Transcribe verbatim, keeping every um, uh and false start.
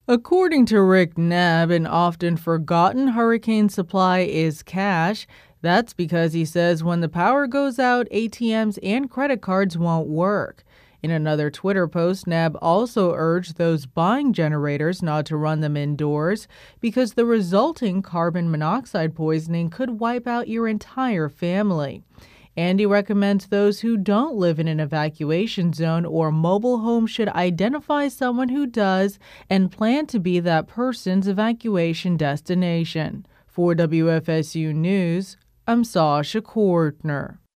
According to Rick Nebb, an often forgotten hurricane supply is cash. That's because he says when the power goes out, A T Ms and credit cards won't work. In another Twitter post, Nebb also urged those buying generators not to run them indoors because the resulting carbon monoxide poisoning could wipe out your entire family. And he recommends those who don't live in an evacuation zone or mobile home should identify someone who does and plan to be that person's evacuation destination. For W F S U News, I'm Sasha Kortner.